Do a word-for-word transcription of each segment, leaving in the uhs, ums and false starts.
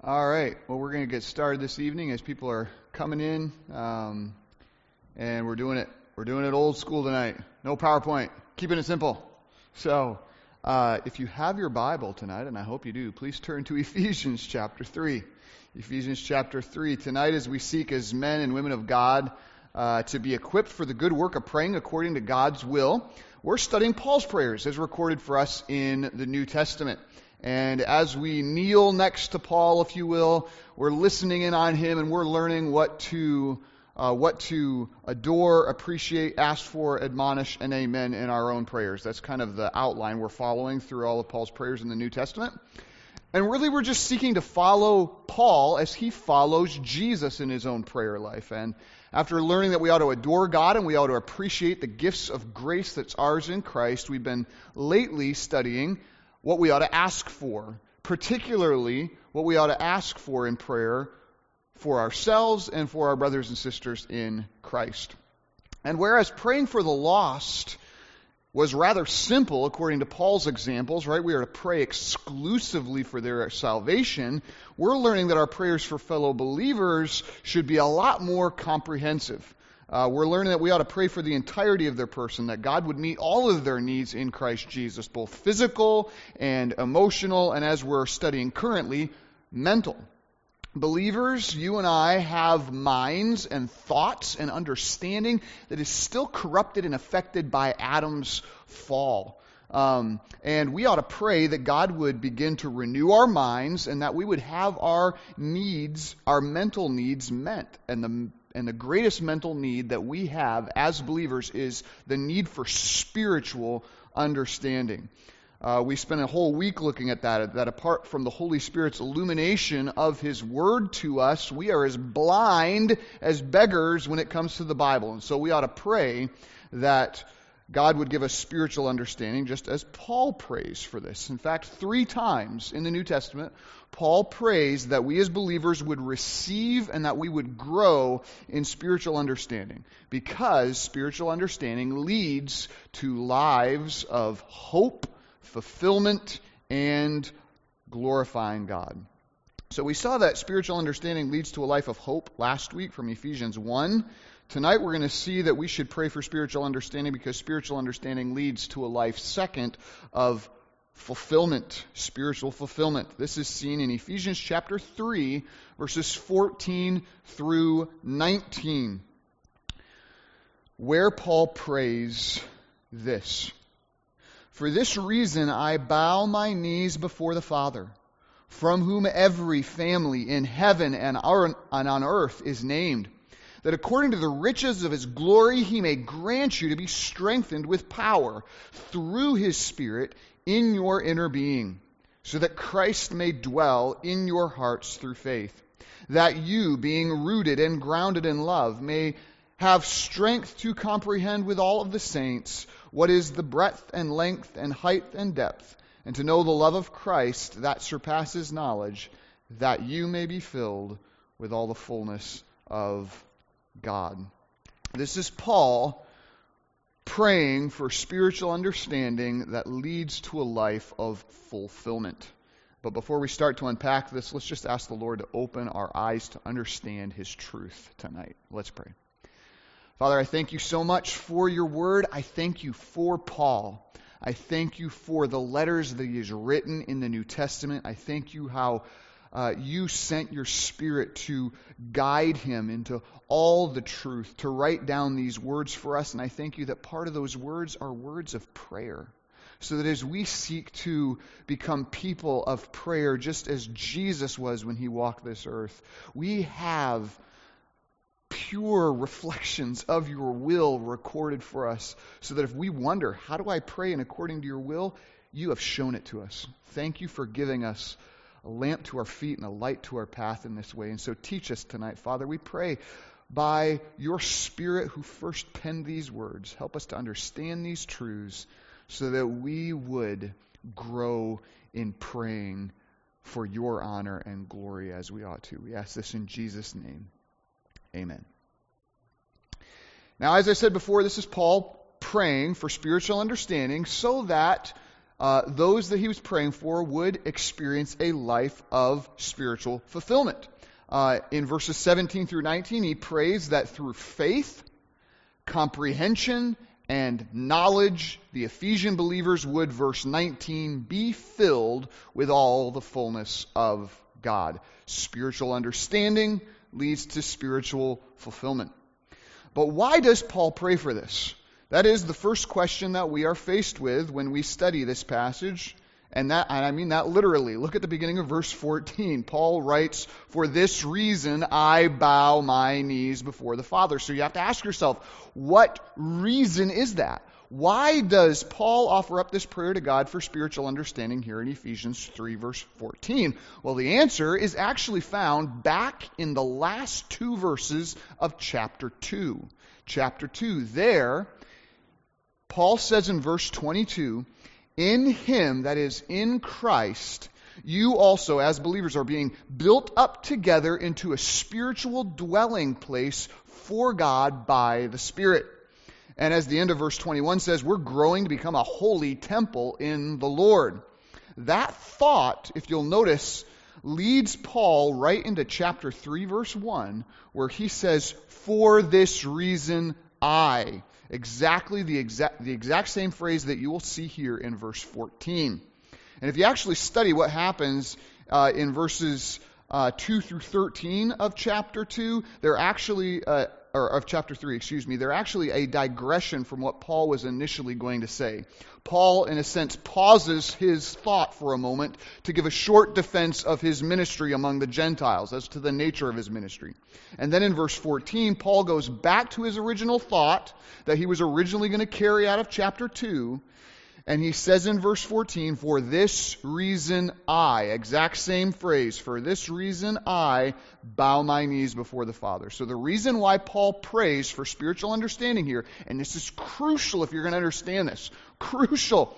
All right. Well, we're going to get started this evening as people are coming in, um, and we're doing it. We're doing it old school tonight. No PowerPoint. Keeping it simple. So, uh, if you have your Bible tonight, and I hope you do, please turn to Ephesians chapter three. Ephesians chapter three. Tonight, as we seek as men and women of God uh, to be equipped for the good work of praying according to God's will, we're studying Paul's prayers as recorded for us in the New Testament. And as we kneel next to Paul, if you will, we're listening in on him and we're learning what to uh, what to adore, appreciate, ask for, admonish, and amen in our own prayers. That's kind of the outline we're following through all of Paul's prayers in the New Testament. And really we're just seeking to follow Paul as he follows Jesus in his own prayer life. And after learning that we ought to adore God and we ought to appreciate the gifts of grace that's ours in Christ, we've been lately studying what we ought to ask for, particularly what we ought to ask for in prayer for ourselves and for our brothers and sisters in Christ. And whereas praying for the lost was rather simple according to Paul's examples, right? We are to pray exclusively for their salvation. We're learning that our prayers for fellow believers should be a lot more comprehensive. Uh, we're learning that we ought to pray for the entirety of their person, that God would meet all of their needs in Christ Jesus, both physical and emotional, and as we're studying currently, mental. Believers, you and I have minds and thoughts and understanding that is still corrupted and affected by Adam's fall. Um, and we ought to pray that God would begin to renew our minds and that we would have our needs, our mental needs met. And the And the greatest mental need that we have as believers is the need for spiritual understanding. Uh, we spent a whole week looking at that, that apart from the Holy Spirit's illumination of His Word to us, we are as blind as beggars when it comes to the Bible. And so we ought to pray that God would give us spiritual understanding, just as Paul prays for this. In fact, three times in the New Testament, Paul prays that we as believers would receive and that we would grow in spiritual understanding, because spiritual understanding leads to lives of hope, fulfillment, and glorifying God. So we saw that spiritual understanding leads to a life of hope last week from Ephesians one. Tonight we're going to see that we should pray for spiritual understanding because spiritual understanding leads to a life, second, of fulfillment, spiritual fulfillment. This is seen in Ephesians chapter three, verses fourteen through nineteen, where Paul prays this: "For this reason I bow my knees before the Father, from whom every family in heaven and on earth is named, that according to the riches of His glory He may grant you to be strengthened with power through His Spirit in your inner being, so that Christ may dwell in your hearts through faith, that you, being rooted and grounded in love, may have strength to comprehend with all of the saints what is the breadth and length and height and depth, and to know the love of Christ that surpasses knowledge, that you may be filled with all the fullness of God." This is Paul praying for spiritual understanding that leads to a life of fulfillment. But before we start to unpack this, let's just ask the Lord to open our eyes to understand His truth tonight. Let's pray. Father, I thank you so much for your word. I thank you for Paul. I thank you for the letters that he has written in the New Testament. I thank you how uh, you sent your Spirit to guide him into all the truth, to write down these words for us. And I thank you that part of those words are words of prayer, so that as we seek to become people of prayer, just as Jesus was when he walked this earth, we have pure reflections of your will recorded for us, so that if we wonder, how do I pray in according to your will, you have shown it to us. Thank you for giving us a lamp to our feet and a light to our path in this way. And so teach us tonight, Father. We pray by your Spirit who first penned these words, help us to understand these truths so that we would grow in praying for your honor and glory as we ought to. We ask this in Jesus' name. Amen. Now, as I said before, this is Paul praying for spiritual understanding so that uh, those that he was praying for would experience a life of spiritual fulfillment. Uh, in verses seventeen through nineteen, he prays that through faith, comprehension, and knowledge, the Ephesian believers would, verse nineteen, be filled with all the fullness of God. Spiritual understanding leads to spiritual fulfillment. But why does Paul pray for this? That is the first question that we are faced with when we study this passage. And that, and I mean that literally. Look at the beginning of verse fourteen. Paul writes, "For this reason I bow my knees before the Father." So you have to ask yourself, what reason is that? Why does Paul offer up this prayer to God for spiritual understanding here in Ephesians three, verse fourteen? Well, the answer is actually found back in the last two verses of chapter two. Chapter two, there, Paul says in verse twenty-two, "In him," that is, in Christ, "you also, as believers, are being built up together into a spiritual dwelling place for God by the Spirit." And as the end of verse twenty-one says, we're growing to become a holy temple in the Lord. That thought, if you'll notice, leads Paul right into chapter three, verse one, where he says, "For this reason I." Exactly the exact, the exact same phrase that you will see here in verse fourteen. And if you actually study what happens uh, in verses uh, two through thirteen of chapter two, they're actually... Uh, or of chapter three, excuse me, they're actually a digression from what Paul was initially going to say. Paul, in a sense, pauses his thought for a moment to give a short defense of his ministry among the Gentiles as to the nature of his ministry. And then in verse fourteen, Paul goes back to his original thought that he was originally going to carry out of chapter two, and he says in verse fourteen, "For this reason I," exact same phrase, "for this reason I bow my knees before the Father." So the reason why Paul prays for spiritual understanding here, and this is crucial if you're going to understand this, crucial,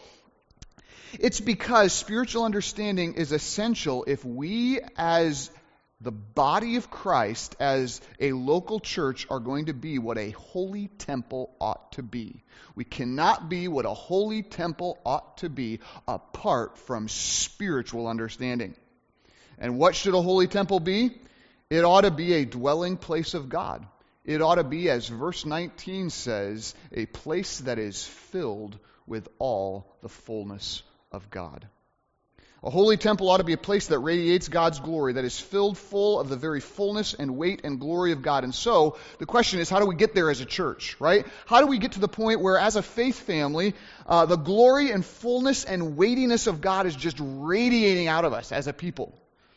it's because spiritual understanding is essential if we as the body of Christ, as a local church, are going to be what a holy temple ought to be. We cannot be what a holy temple ought to be apart from spiritual understanding. And what should a holy temple be? It ought to be a dwelling place of God. It ought to be, as verse nineteen says, a place that is filled with all the fullness of God. A holy temple ought to be a place that radiates God's glory, that is filled full of the very fullness and weight and glory of God. And so, the question is, how do we get there as a church, right? How do we get to the point where, as a faith family, uh, the glory and fullness and weightiness of God is just radiating out of us as a people?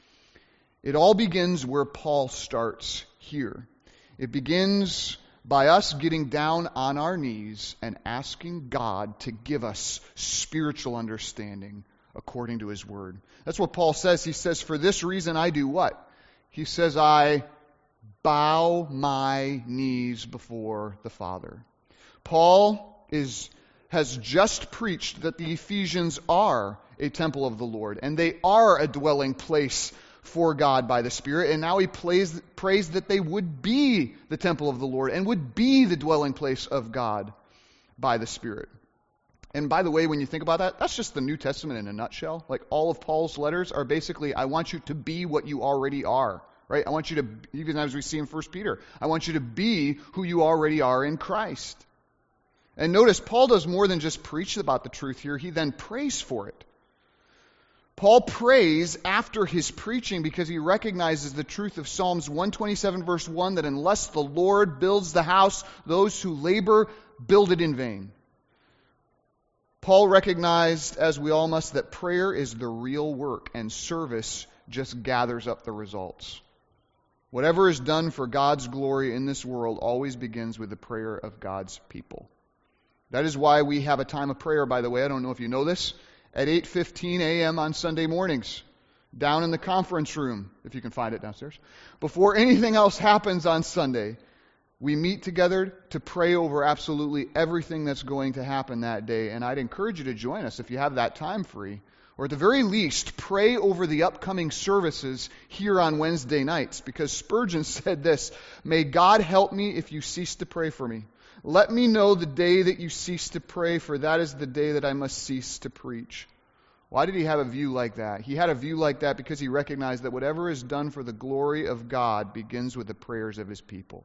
It all begins where Paul starts here. It begins by us getting down on our knees and asking God to give us spiritual understanding according to His Word. That's what Paul says. He says, "For this reason I do" what? He says, "I bow my knees before the Father." Paul is has just preached that the Ephesians are a temple of the Lord, and they are a dwelling place for God by the Spirit, and now he prays, prays that they would be the temple of the Lord and would be the dwelling place of God by the Spirit. And by the way, when you think about that, that's just the New Testament in a nutshell. Like, all of Paul's letters are basically, I want you to be what you already are, right? I want you to, even as we see in First Peter, I want you to be who you already are in Christ. And notice, Paul does more than just preach about the truth here. He then prays for it. Paul prays after his preaching because he recognizes the truth of Psalms one twenty-seven, verse one, that unless the Lord builds the house, those who labor build it in vain. Paul recognized, as we all must, that prayer is the real work and service just gathers up the results. Whatever is done for God's glory in this world always begins with the prayer of God's people. That is why we have a time of prayer, by the way. I don't know if you know this. At eight fifteen a.m. on Sunday mornings, down in the conference room, if you can find it downstairs. Before anything else happens on Sunday, we meet together to pray over absolutely everything that's going to happen that day. And I'd encourage you to join us if you have that time free. Or at the very least, pray over the upcoming services here on Wednesday nights. Because Spurgeon said this, "May God help me if you cease to pray for me. Let me know the day that you cease to pray, for that is the day that I must cease to preach. Why did he have a view like that? He had a view like that because he recognized that whatever is done for the glory of God begins with the prayers of his people.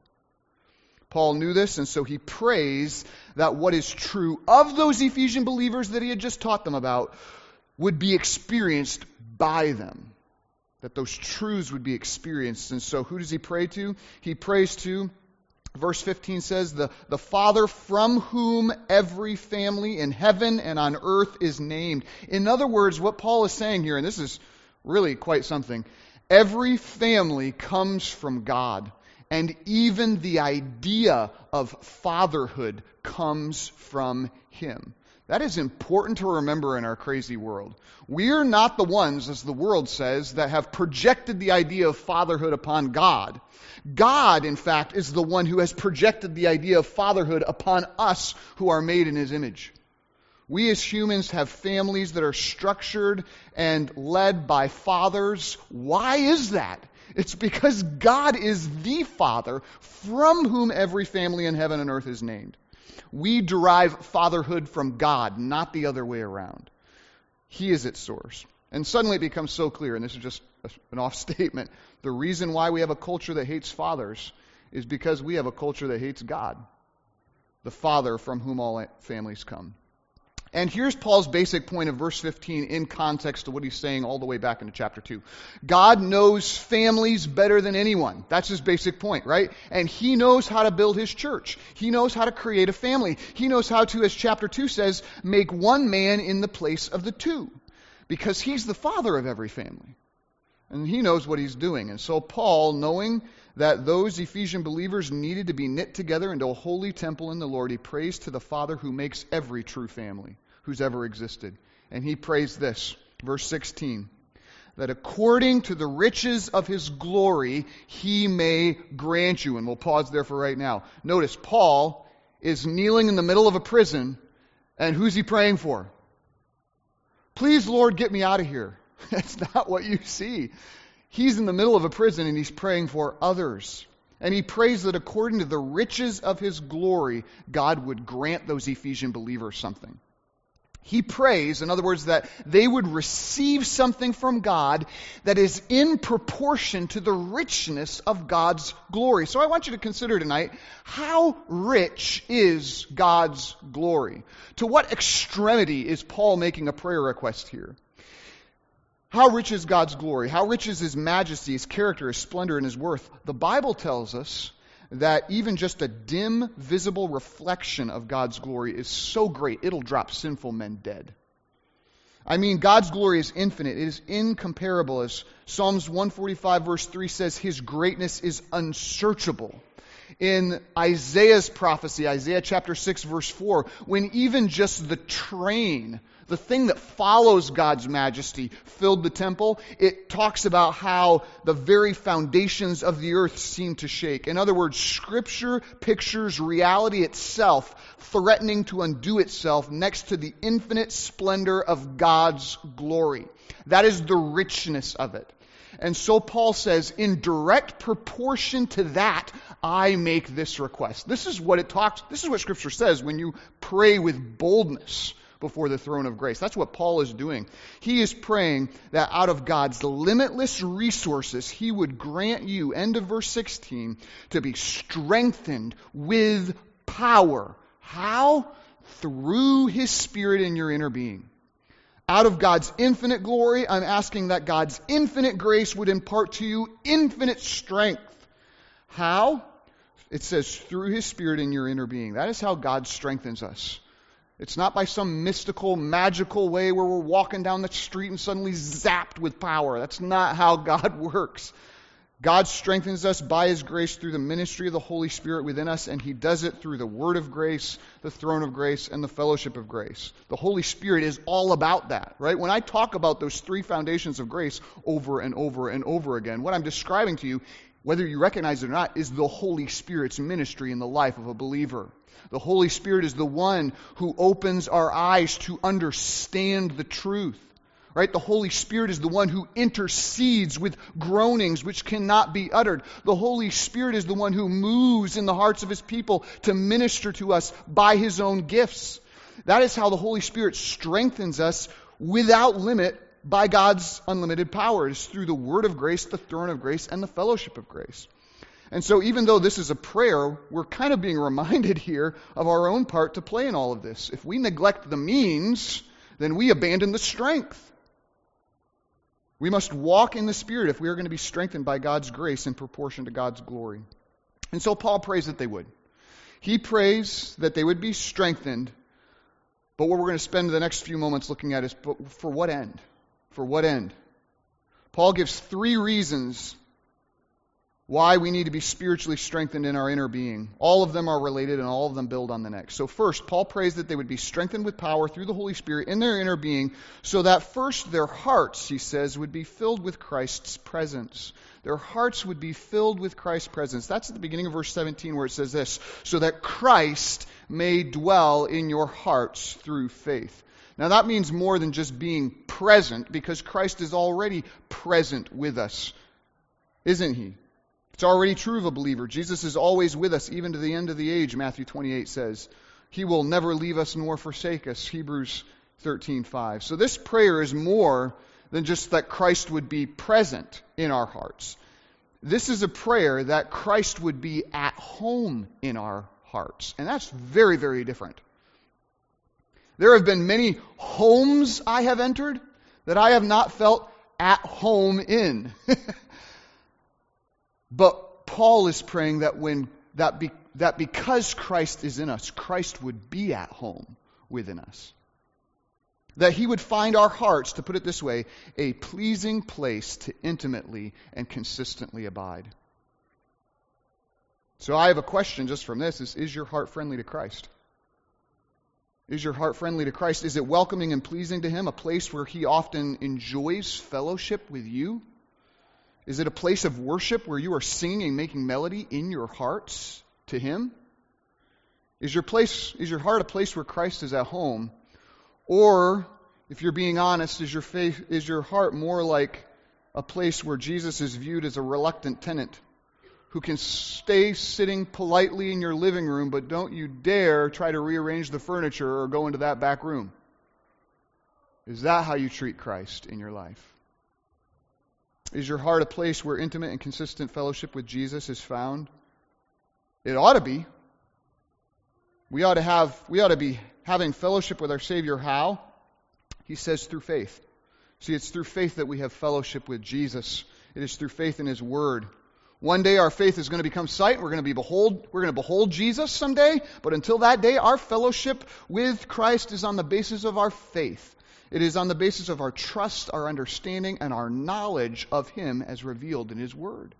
Paul knew this, and so he prays that what is true of those Ephesian believers that he had just taught them about would be experienced by them. That those truths would be experienced. And so who does he pray to? He prays to, verse fifteen says, the, the Father from whom every family in heaven and on earth is named. In other words, what Paul is saying here, and this is really quite something, every family comes from God. And even the idea of fatherhood comes from him. That is important to remember in our crazy world. We're not the ones, as the world says, that have projected the idea of fatherhood upon God. God, in fact, is the one who has projected the idea of fatherhood upon us who are made in his image. We as humans have families that are structured and led by fathers. Why is that? It's because God is the Father from whom every family in heaven and earth is named. We derive fatherhood from God, not the other way around. He is its source. And suddenly it becomes so clear, and this is just an off statement, the reason why we have a culture that hates fathers is because we have a culture that hates God, the Father from whom all families come. And here's Paul's basic point of verse fifteen in context to what he's saying all the way back into chapter two. God knows families better than anyone. That's his basic point, right? And he knows how to build his church. He knows how to create a family. He knows how to, as chapter two says, make one man in the place of the two. Because he's the father of every family. And he knows what he's doing. And so Paul, knowing that those Ephesian believers needed to be knit together into a holy temple in the Lord, he prays to the Father who makes every true family who's ever existed. And he prays this, verse sixteen, that according to the riches of his glory, he may grant you. And we'll pause there for right now. Notice, Paul is kneeling in the middle of a prison, and who's he praying for? Please, Lord, get me out of here. That's not what you see. He's in the middle of a prison, and he's praying for others. And he prays that according to the riches of his glory, God would grant those Ephesian believers something. He prays, in other words, that they would receive something from God that is in proportion to the richness of God's glory. So I want you to consider tonight, how rich is God's glory? To what extremity is Paul making a prayer request here? How rich is God's glory? How rich is his majesty, his character, his splendor, and his worth? The Bible tells us that even just a dim, visible reflection of God's glory is so great, it'll drop sinful men dead. I mean, God's glory is infinite. It is incomparable. As Psalms one forty-five verse three says, his greatness is unsearchable. In Isaiah's prophecy, Isaiah chapter six verse four, when even just the train, the thing that follows God's majesty, filled the temple, it talks about how the very foundations of the earth seem to shake. In other words, Scripture pictures reality itself threatening to undo itself next to the infinite splendor of God's glory. That is the richness of it. And so Paul says, in direct proportion to that, I make this request. This is what it talks, this is what Scripture says when you pray with boldness before the throne of grace. That's what Paul is doing. He is praying that out of God's limitless resources, he would grant you, end of verse sixteen, to be strengthened with power. How? Through his Spirit in your inner being. Out of God's infinite glory, I'm asking that God's infinite grace would impart to you infinite strength. How? It says, through his Spirit in your inner being. That is how God strengthens us. It's not by some mystical, magical way where we're walking down the street and suddenly zapped with power. That's not how God works. God strengthens us by his grace through the ministry of the Holy Spirit within us, and he does it through the word of grace, the throne of grace, and the fellowship of grace. The Holy Spirit is all about that, right? When I talk about those three foundations of grace over and over and over again, what I'm describing to you, whether you recognize it or not, is the Holy Spirit's ministry in the life of a believer. The Holy Spirit is the one who opens our eyes to understand the truth. Right? The Holy Spirit is the one who intercedes with groanings which cannot be uttered. The Holy Spirit is the one who moves in the hearts of His people to minister to us by His own gifts. That is how the Holy Spirit strengthens us without limit by God's unlimited power. It is through the word of grace, the throne of grace, and the fellowship of grace. And so even though this is a prayer, we're kind of being reminded here of our own part to play in all of this. If we neglect the means, then we abandon the strength. We must walk in the Spirit if we are going to be strengthened by God's grace in proportion to God's glory. And so Paul prays that they would. He prays that they would be strengthened, but what we're going to spend the next few moments looking at is, but for what end? For what end? Paul gives three reasons why we need to be spiritually strengthened in our inner being. All of them are related and all of them build on the next. So first, Paul prays that they would be strengthened with power through the Holy Spirit in their inner being, so that first their hearts, he says, would be filled with Christ's presence. Their hearts would be filled with Christ's presence. That's at the beginning of verse seventeen where it says this, so that Christ may dwell in your hearts through faith. Now that means more than just being present, because Christ is already present with us, isn't He? It's already true of a believer. Jesus is always with us, even to the end of the age, Matthew twenty-eight says. He will never leave us nor forsake us, Hebrews thirteen five. So this prayer is more than just that Christ would be present in our hearts. This is a prayer that Christ would be at home in our hearts. And that's very, very different. There have been many homes I have entered that I have not felt at home in. But Paul is praying that when that be, that because Christ is in us, Christ would be at home within us. That He would find our hearts, to put it this way, a pleasing place to intimately and consistently abide. So I have a question just from this, is, is your heart friendly to Christ? Is your heart friendly to Christ? Is it welcoming and pleasing to Him, a place where He often enjoys fellowship with you? Is it a place of worship where you are singing and making melody in your hearts to Him? Is your place, is your heart a place where Christ is at home? Or, if you're being honest, is your faith, is your heart more like a place where Jesus is viewed as a reluctant tenant who can stay sitting politely in your living room, but don't you dare try to rearrange the furniture or go into that back room? Is that how you treat Christ in your life? Is your heart a place where intimate and consistent fellowship with Jesus is found? It ought to be. We ought to have, we ought to be having fellowship with our Savior. How? He says through faith. See, it's through faith that we have fellowship with Jesus. It is through faith in His Word. One day our faith is going to become sight. We're going to be behold, we're going to behold Jesus someday. But until that day, our fellowship with Christ is on the basis of our faith. It is on the basis of our trust, our understanding, and our knowledge of Him as revealed in His Word.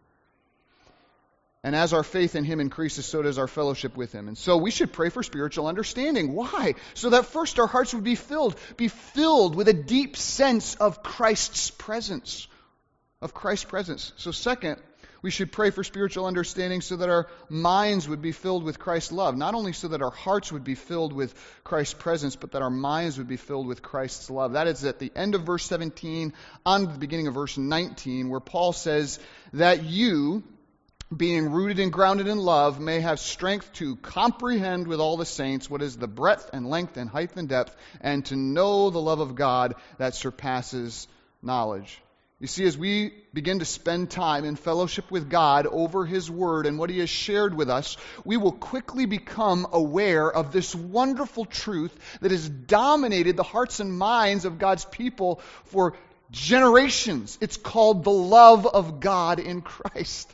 And as our faith in Him increases, so does our fellowship with Him. And so we should pray for spiritual understanding. Why? So that first our hearts would be filled, be filled with a deep sense of Christ's presence. Of Christ's presence. So second, we should pray for spiritual understanding so that our minds would be filled with Christ's love. Not only so that our hearts would be filled with Christ's presence, but that our minds would be filled with Christ's love. That is at the end of verse seventeen, on to the beginning of verse nineteen, where Paul says that you, being rooted and grounded in love, may have strength to comprehend with all the saints what is the breadth and length and height and depth, and to know the love of God that surpasses knowledge. You see, as we begin to spend time in fellowship with God over His Word and what He has shared with us, we will quickly become aware of this wonderful truth that has dominated the hearts and minds of God's people for generations. It's called the love of God in Christ.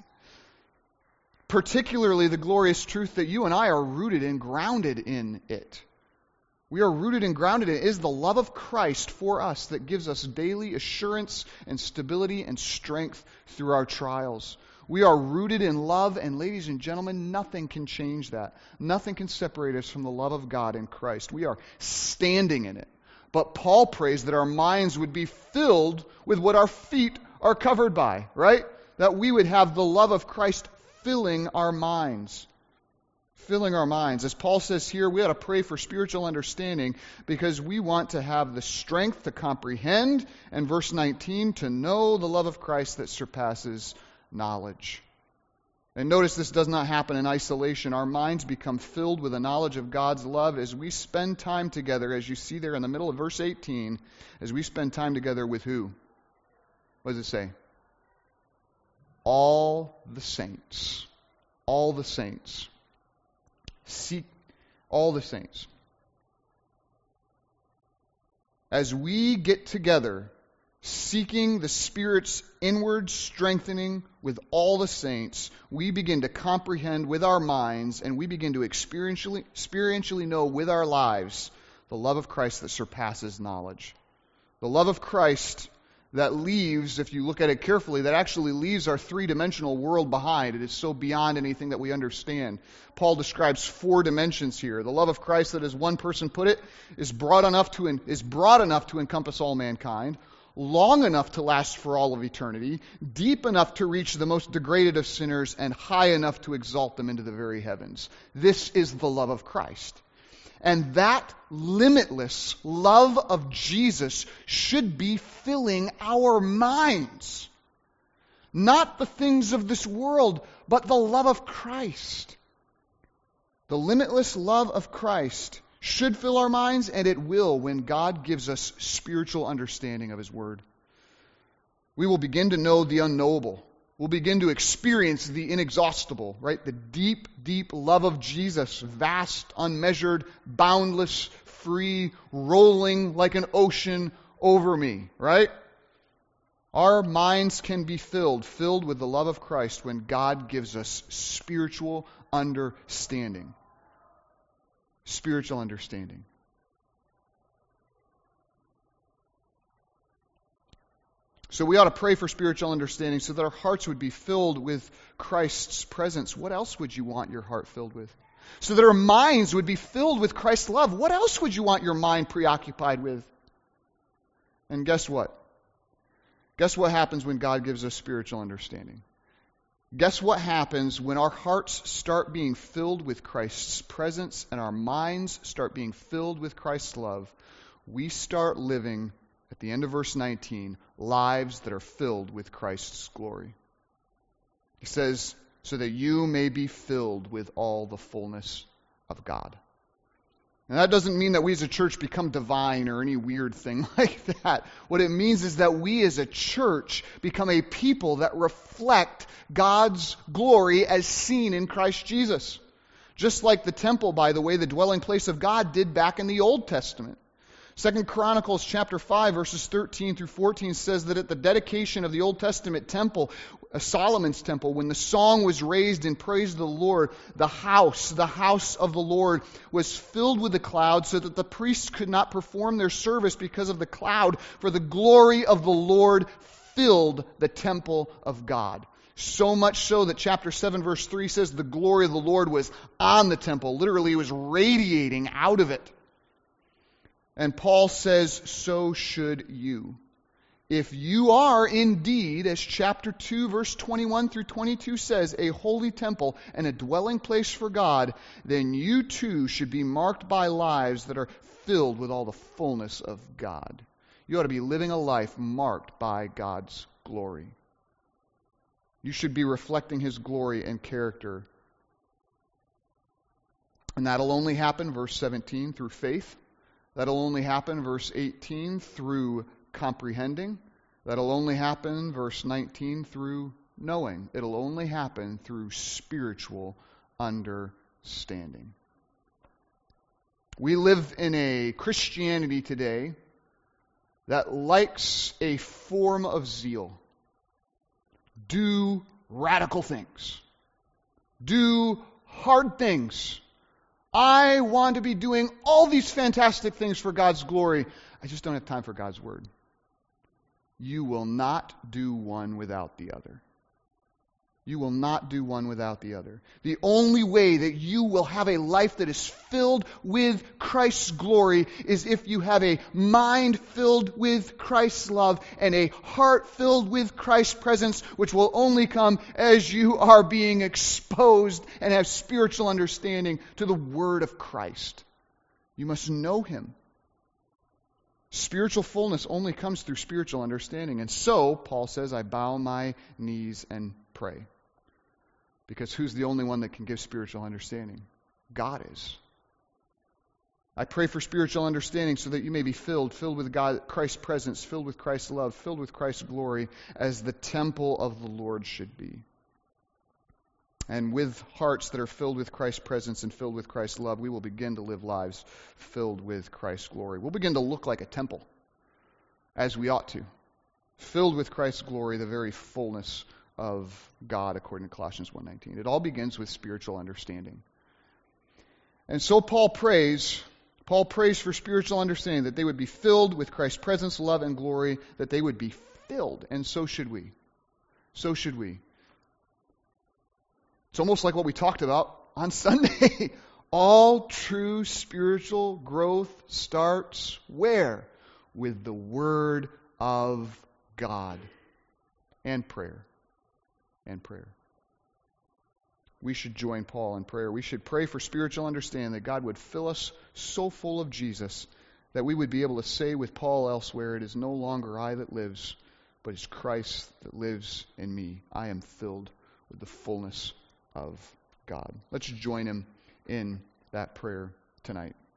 Particularly the glorious truth that you and I are rooted and grounded in it. We are rooted and grounded in it. It is the love of Christ for us that gives us daily assurance and stability and strength through our trials. We are rooted in love, and ladies and gentlemen, nothing can change that. Nothing can separate us from the love of God in Christ. We are standing in it. But Paul prays that our minds would be filled with what our feet are covered by, right? That we would have the love of Christ filling our minds. Filling our minds. As Paul says here, we ought to pray for spiritual understanding because we want to have the strength to comprehend, and verse nineteen, to know the love of Christ that surpasses knowledge. And notice this does not happen in isolation. Our minds become filled with a knowledge of God's love as we spend time together, as you see there in the middle of verse eighteen, as we spend time together with who? What does it say? All the saints. All the saints. Seek all the saints. As we get together, seeking the Spirit's inward strengthening with all the saints, we begin to comprehend with our minds and we begin to experientially, experientially know with our lives the love of Christ that surpasses knowledge. The love of Christ that leaves, if you look at it carefully, that actually leaves our three-dimensional world behind. It is so beyond anything that we understand. Paul describes four dimensions here. The love of Christ that, as one person put it, is broad enough to is broad enough to encompass all mankind, long enough to last for all of eternity, deep enough to reach the most degraded of sinners, and high enough to exalt them into the very heavens. This is the love of Christ. And that limitless love of Jesus should be filling our minds. Not the things of this world, but the love of Christ. The limitless love of Christ should fill our minds, and it will when God gives us spiritual understanding of His Word. We will begin to know the unknowable. We'll begin to experience the inexhaustible, right? The deep, deep love of Jesus, vast, unmeasured, boundless, free, rolling like an ocean over me, right? Our minds can be filled, filled with the love of Christ when God gives us spiritual understanding. Spiritual understanding. So we ought to pray for spiritual understanding so that our hearts would be filled with Christ's presence. What else would you want your heart filled with? So that our minds would be filled with Christ's love. What else would you want your mind preoccupied with? And guess what? Guess what happens when God gives us spiritual understanding? Guess what happens when our hearts start being filled with Christ's presence and our minds start being filled with Christ's love? We start living, at the end of verse nineteen, lives that are filled with Christ's glory. He says, so that you may be filled with all the fullness of God. And that doesn't mean that we as a church become divine or any weird thing like that. What it means is that we as a church become a people that reflect God's glory as seen in Christ Jesus. Just like the temple, by the way, the dwelling place of God did back in the Old Testament. Second Chronicles chapter five, verses thirteen through fourteen says that at the dedication of the Old Testament temple, Solomon's temple, when the song was raised in praise of the Lord, the house, the house of the Lord was filled with the cloud so that the priests could not perform their service because of the cloud, for the glory of the Lord filled the temple of God. So much so that chapter seven, verse three says the glory of the Lord was on the temple. Literally, it was radiating out of it. And Paul says, so should you. If you are indeed, as chapter two, verse twenty-one through twenty-two says, a holy temple and a dwelling place for God, then you too should be marked by lives that are filled with all the fullness of God. You ought to be living a life marked by God's glory. You should be reflecting His glory and character. And that'll only happen, verse seventeen, through faith. That'll only happen, verse eighteen, through comprehending. That'll only happen, verse nineteen, through knowing. It'll only happen through spiritual understanding. We live in a Christianity today that likes a form of zeal. Do radical things. Do hard things. I want to be doing all these fantastic things for God's glory. I just don't have time for God's Word. You will not do one without the other. You will not do one without the other. The only way that you will have a life that is filled with Christ's glory is if you have a mind filled with Christ's love and a heart filled with Christ's presence, which will only come as you are being exposed and have spiritual understanding to the Word of Christ. You must know Him. Spiritual fullness only comes through spiritual understanding. And so, Paul says, I bow my knees and pray. Because who's the only one that can give spiritual understanding? God is. I pray for spiritual understanding so that you may be filled, filled with God, Christ's presence, filled with Christ's love, filled with Christ's glory, as the temple of the Lord should be. And with hearts that are filled with Christ's presence and filled with Christ's love, we will begin to live lives filled with Christ's glory. We'll begin to look like a temple, as we ought to, filled with Christ's glory, the very fullness of God, according to Colossians one nineteen. It all begins with spiritual understanding. And so Paul prays, Paul prays for spiritual understanding, that they would be filled with Christ's presence, love, and glory, that they would be filled, and so should we. So should we. It's almost like what we talked about on Sunday. All true spiritual growth starts where? With the Word of God and prayer. And prayer. We should join Paul in prayer. We should pray for spiritual understanding, that God would fill us so full of Jesus that we would be able to say with Paul elsewhere, it is no longer I that lives, but it's Christ that lives in me. I am filled with the fullness of God. Let's join him in that prayer tonight.